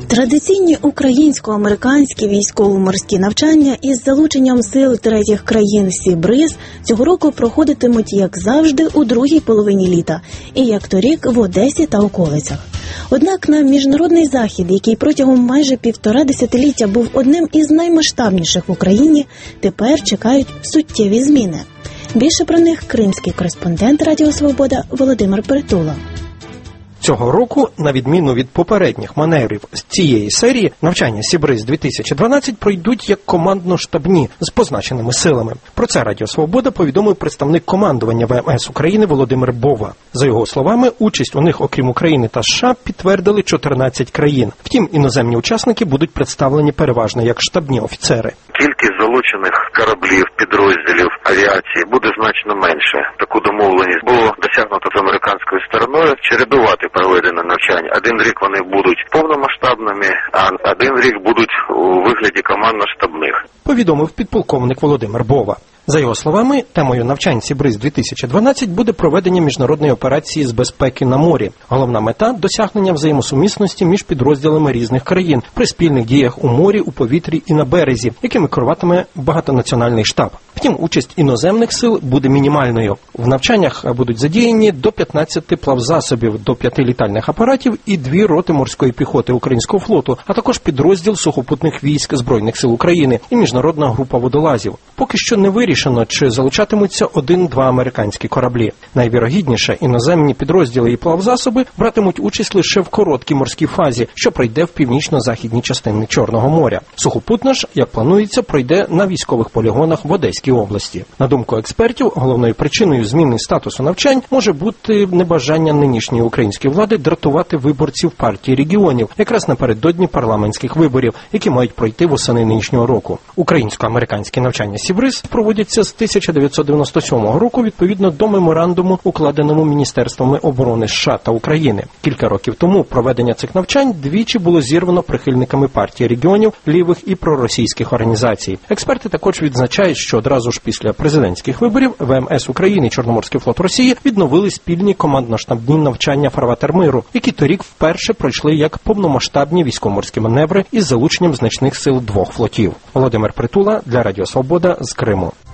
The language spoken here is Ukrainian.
Традиційні українсько-американські військово-морські навчання із залученням сил третіх країн Сі-Бриз цього року проходитимуть, як завжди, у другій половині літа і, як торік, в Одесі та околицях. Однак на міжнародний захід, який протягом майже 1,5 десятиліття був одним із наймасштабніших в Україні, тепер чекають суттєві зміни. Більше про них кримський кореспондент Радіо Свобода Володимир Притула. Цього року, на відміну від попередніх маневрів з цієї серії, навчання Сі-Бриз-2012 пройдуть як командно-штабні з позначеними силами. Про це Радіо Свобода повідомив представник командування ВМС України Володимир Бова. За його словами, участь у них, окрім України та США, підтвердили 14 країн. Втім, іноземні учасники будуть представлені переважно як штабні офіцери. Кількість залучених кораблів, підрозділів, авіації буде значно менше. Таку домовленість було досягнуто з американською стороною чередувати проведене навчання. Один рік вони будуть повномасштабними, а один рік будуть у вигляді командно-штабних. Повідомив підполковник Володимир Бова. За його словами, темою навчань Сі-Бриз-2012 буде проведення міжнародної операції з безпеки на морі. Головна мета – досягнення взаємосумісності між підрозділами різних країн при спільних діях у морі, у повітрі і на березі, якими керуватиме багатонаціональний штаб. Втім, участь іноземних сил буде мінімальною. В навчаннях будуть задіяні до 15 плавзасобів, до 5 літальних апаратів і 2 роти морської піхоти Українського флоту, а також підрозділ сухопутних військ Збройних сил України і міжнародна група водолазів. Поки що не вирішено, чи залучатимуться 1-2 американські кораблі. Найвірогідніше, іноземні підрозділи і плавзасоби братимуть участь лише в короткій морській фазі, що пройде в північно-західній частині Чорного моря. Сухопутна ж, як планується, пройде на військових полігонах в Одеській області. На думку експертів, головною причиною зміни статусу навчань може бути небажання нинішньої української влади дратувати виборців партії регіонів, якраз напередодні парламентських виборів, які мають пройти восени нинішнього року. Українсько-американські навчання Сі-Бриз проводяться з 1997 року відповідно до меморандуму, укладеному Міністерствами оборони США та України. Кілька років тому проведення цих навчань двічі було зірвано прихильниками партії регіонів, лівих і проросійських організацій. Експерти також відзначають, що одразу ж після президентських виборів ВМС України і Чорноморський флот Росії відновили спільні командно-штабні навчання «Фарватер миру», які торік вперше пройшли як повномасштабні військово-морські маневри із залученням значних сил 2 флотів. Володимир Притула для Радіо Свобода з Криму.